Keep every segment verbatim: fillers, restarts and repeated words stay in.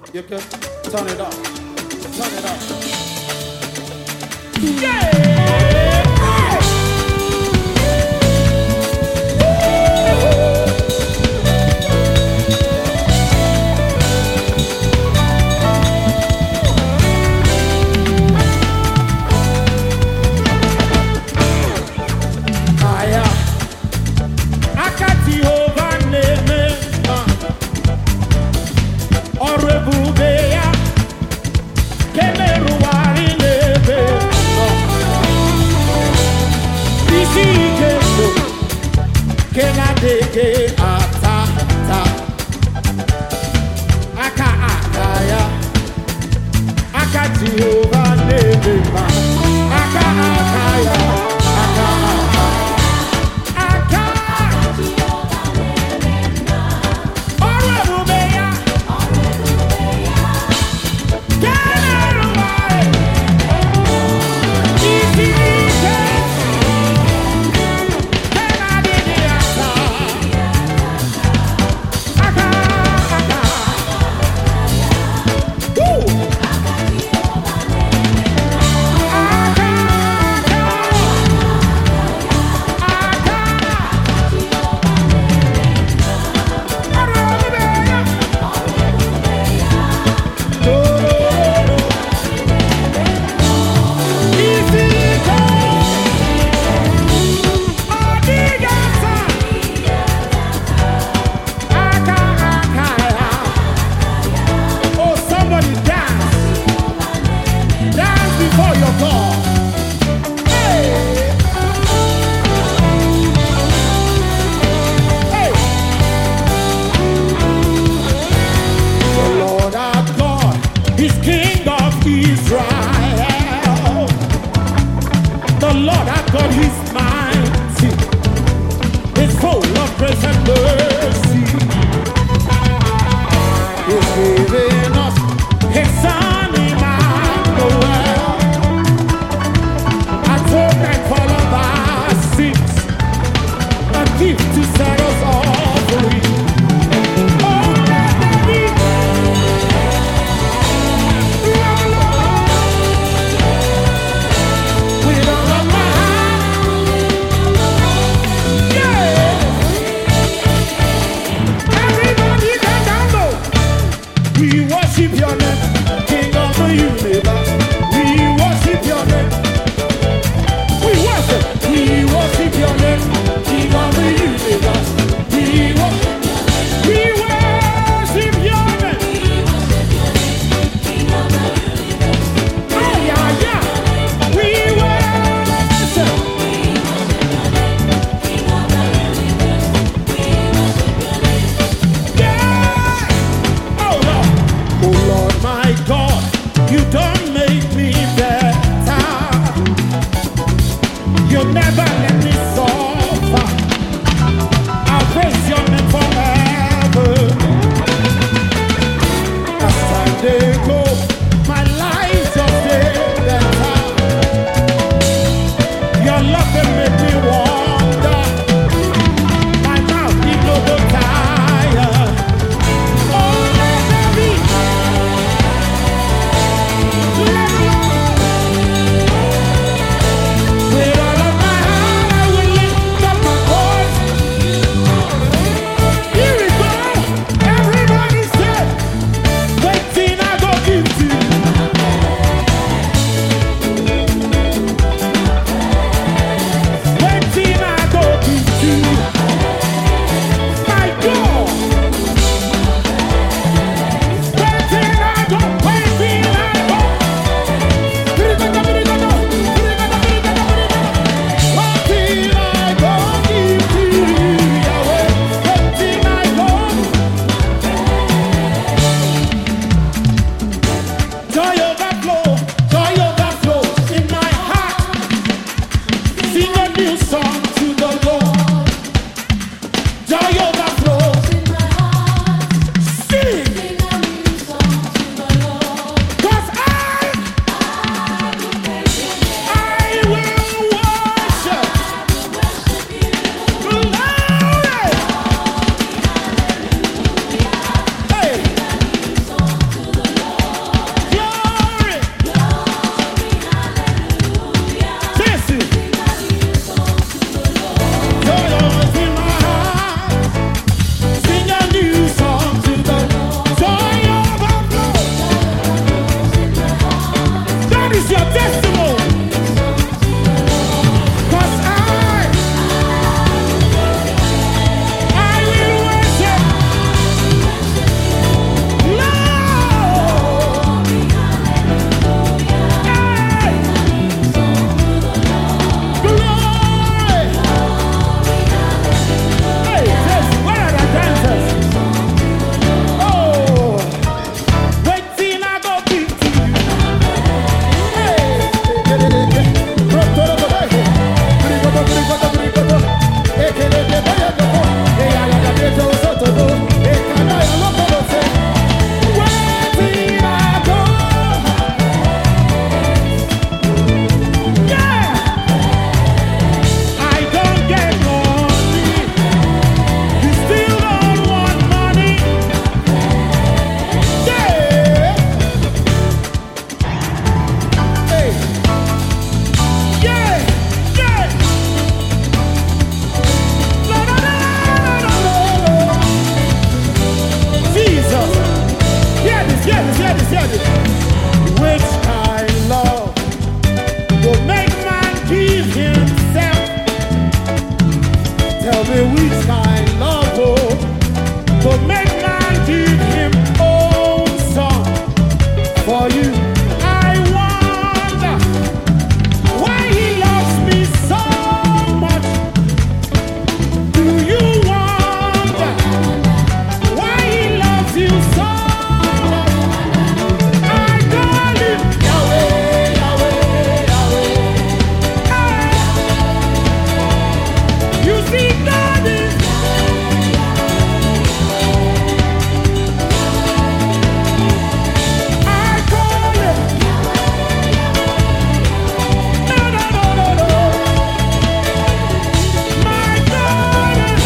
You can turn it up. Turn it up. Yeah! Deke ata ta aka akaya aka Jehovah nebema aka akaya aka aka Jehovah nebema orebubeya orebubeya keneruwa isike God is mighty, is full of grace and mercy. He's giving us His Son Emmanuel, atonement for all of our sins, a gift to set us all free. We worship your name, King of the universe. We worship your name. We worship, we worship your name, King of the universe. We worship, we worship your name. King of the universe. Oh yeah, yeah. We worship. We worship your name, King of the universe. We worship your name. Yeah. Oh Lord. Oh Lord, my God, you don't make me better. You never let me suffer. see I go. Yeah. I don't get money. You still don't want money. Yeah. Hey. Yeah. Yeah. La, la, la, la, la, la, la. Jesus. Hear this, hear this, hear this, hear this. Which kind love will make man give himself? Tell me which kind love oh, will make man give him own son for you. I wonder why he loves me so much. Do you wonder why he loves you so much? I call him Yahweh, Yahweh, Yahweh. Hey. You see, God is I call him. No, no, no, no, no. My God is.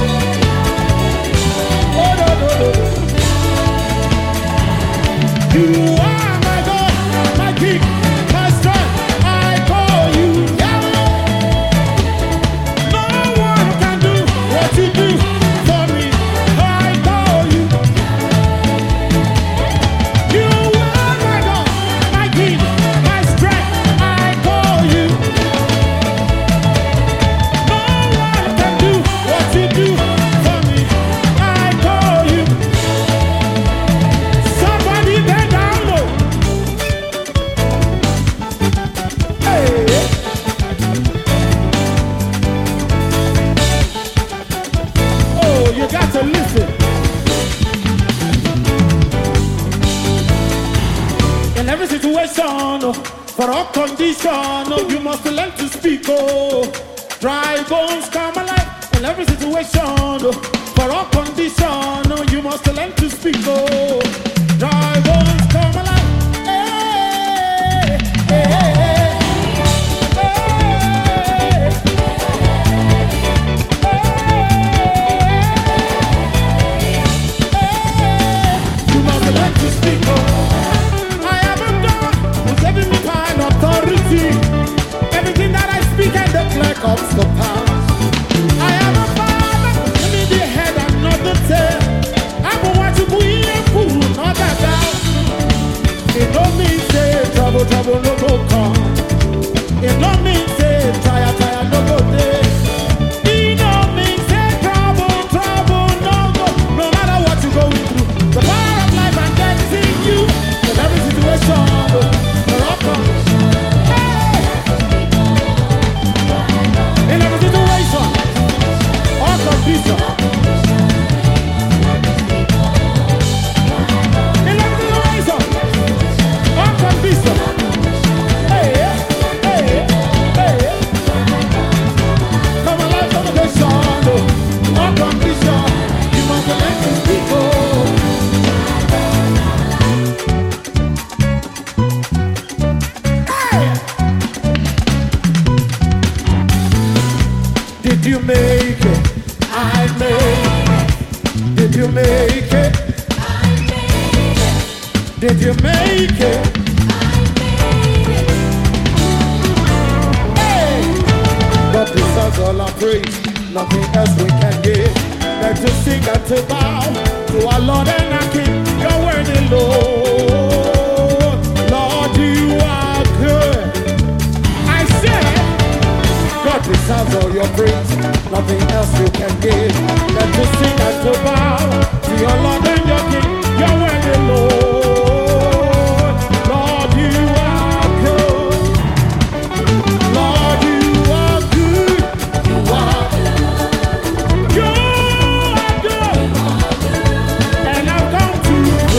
Oh, no, no, no, no. You are my God, my King, my strength. I call you Yahweh. No one can do what you do for me. I call you. You are my God, my King, my strength. I call you. No one can do what you do for me. I call you. Somebody bend down low. Hey. Oh, you got to listen. In every situation, oh, for all condition, oh, you must learn to speak. Oh, dry bones come alive. In every situation, oh, for all condition, oh, you must learn to speak. Oh, dry bones come alive. Hey, hey, hey, hey. You must learn to speak. Oh, I am a God who's giving me power and authority. Everything that I speak and declare comes to pass. I am a father who's giving me the head and not the tail. I'm a watch you and fool, not that down. It don't mean say trouble, trouble, no go come. It don't mean say tire, tire, no go day. It don't mean say trouble, trouble, no go. No matter what you're going through, the power of life and death is in you. In every situation, you're up on. Hey! In every situation, all condition. In every situation, all condition. Hey, hey, hey. Come alive, come alive, all condition. You must learn to speak. Oh. Hey! Did you make it? I made it. Did you make it? Did you make it? Hey! But this is all our praise, nothing else we can give. Let's just sing and to bow to our Lord and our King. You're worthy, Lord. Lord, you are good. I said, God deserves all your praise, nothing else you can give. Let's just sing and to bow to your Lord and your King. You're worthy, Lord. Lord, you are good. Lord, you are good. You are good. You are good. And I've come to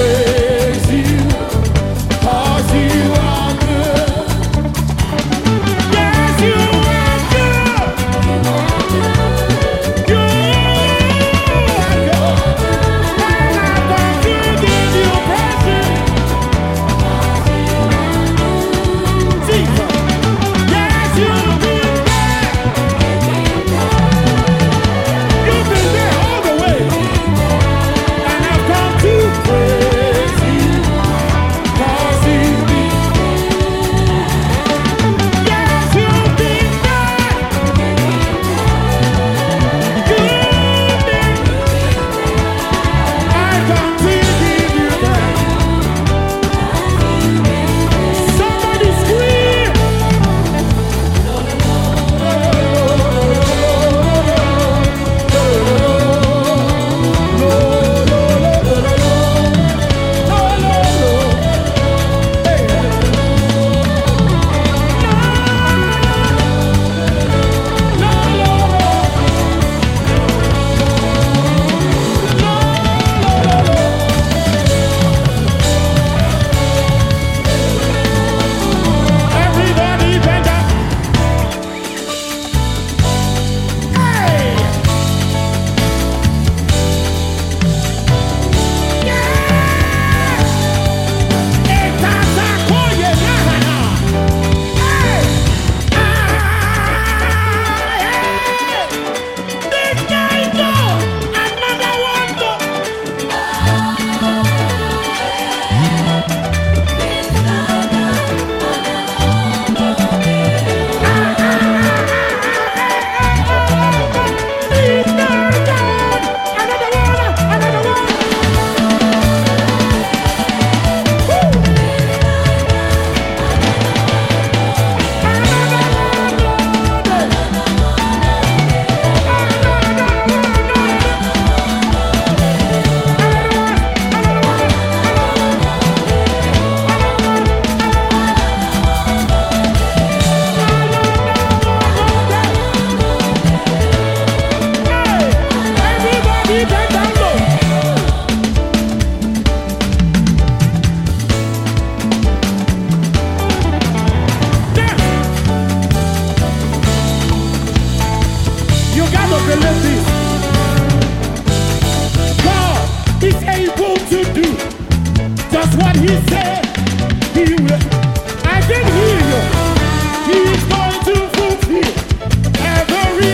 he said he will. I can hear you. He's going to fulfill every.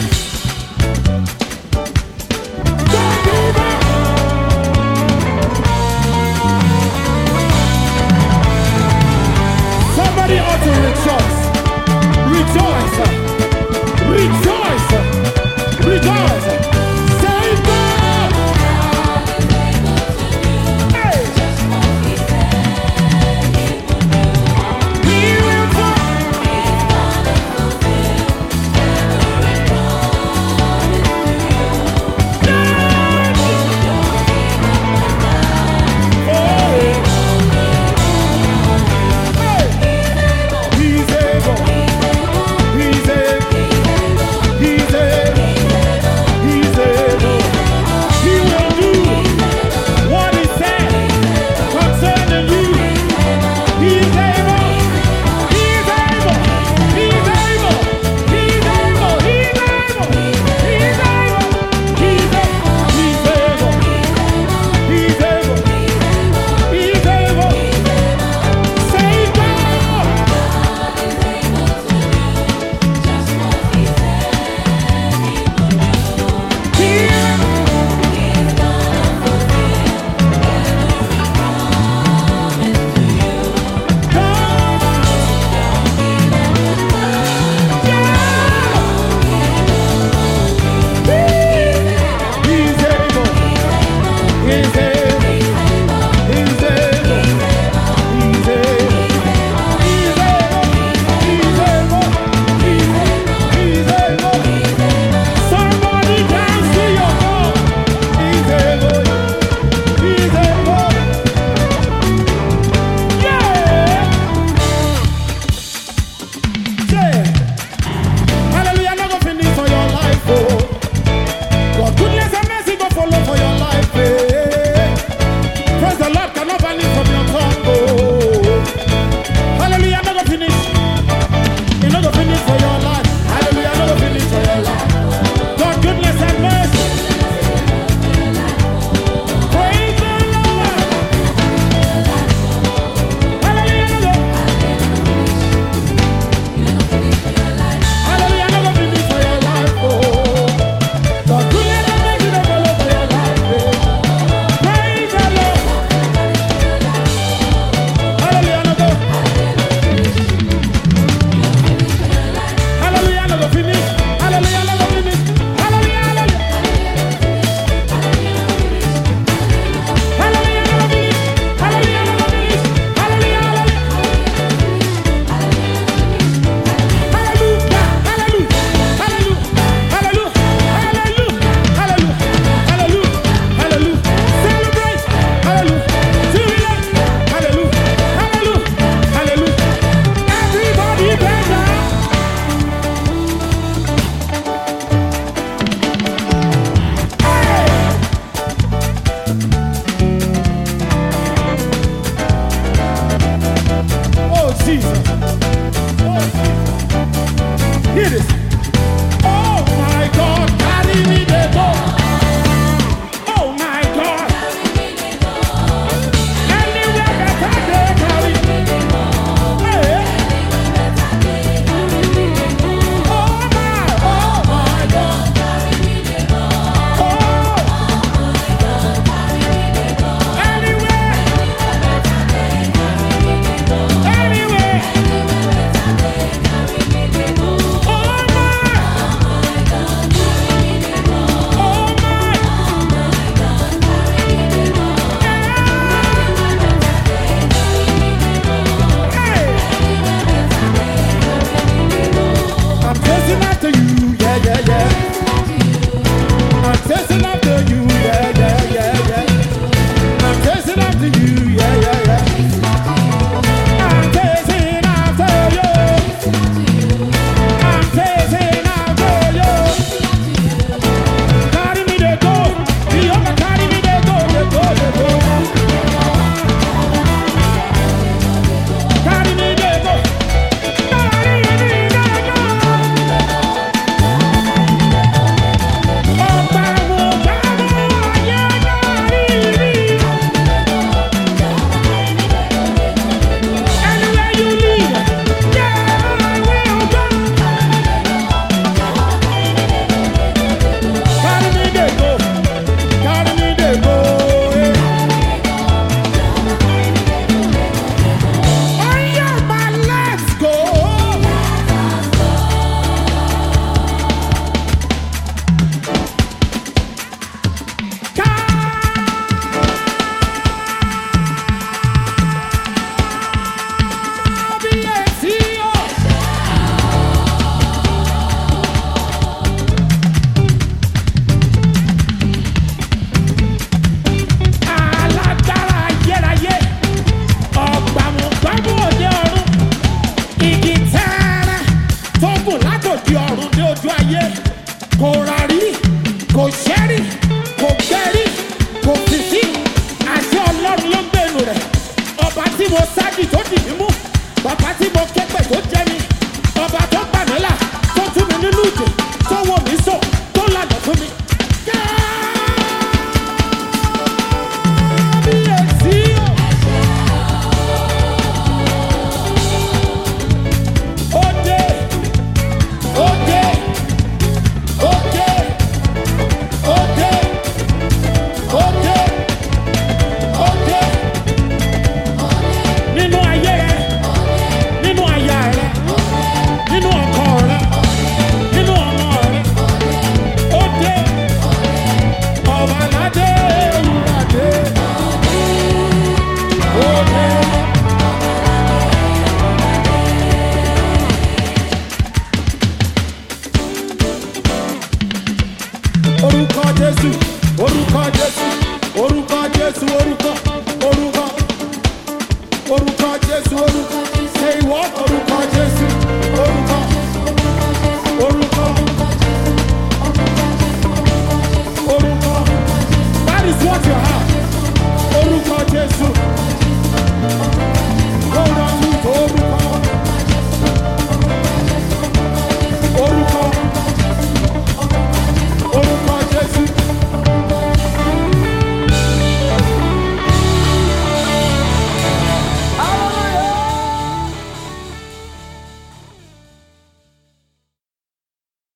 Don't give up. Somebody ought to rejoice. Rejoice. Rejoice. Rejoice. Say God. Hey. He will He's able. He's able. He's able. He's able. He will do what he said concerning you. He's able. He's able. He's able. He's able. He's able. He's able. He's able. He's able. He's able. He's able. Say God. He's able. He's able. He's able. He's able. He's able. He's able. He's able. Somebody dance to your God. He's able. He's able. Yeah. Say, hallelujah, not gonna finish for your life, oh. God goodness and mercy go follow for your life, eh. Praise the Lord cannot vanish from your tongue, oh. Hallelujah, not gonna finish. You're not gonna finish for your life. Hallelujah, not gonna finish for your life. God goodness and mercy. Praise the Lord. Hallelujah, not gonna. Hallelujah, not gonna finish for your life, oh. God goodness and mercy go follow for your life, eh. Praise the Lord. Hallelujah, not gonna. Hallelujah, not gonna finish. Hallelujah, not gonna finish. Hallelujah, hallelujah. Hallelujah, not gonna finish. Hallelujah, not gonna finish. Hallelujah, hallelujah. Hallelujah, hallelujah, hallelujah, hallelujah, hallelujah, hallelujah, hallelujah. Celebrate, hallelujah. Jubilate, hallelujah, hallelujah, hallelujah. Everybody bend down. Oh Jesus. Oh Jesus. Hear this. Oh my God, carry me the go. Oh my God. Anywhere that I go, carry me. Hey. Oh my, oh my God. Oh. Anywhere. Anywhere. mo ságì tó dì mí mú bàbá tí mo kẹ́pẹ̀ tó jẹ́ mi ọba tó gbà mí là tó tú mi nínú ìdè tó wò mí sọ tó lànà fún mi. Kábíyèsí. Òde òde òde òde òde òde nínú ayé rẹ nínú aya rẹ nínú ọkọ rẹ nínú ọmọ rẹ òde ọbaládé ewúradé òde. Orúkọ Jésù, orúkọ Jésù, orúkọ Jésù, orúkọ, orúkọ, orúkọ Jésù, orúkọ. Say what?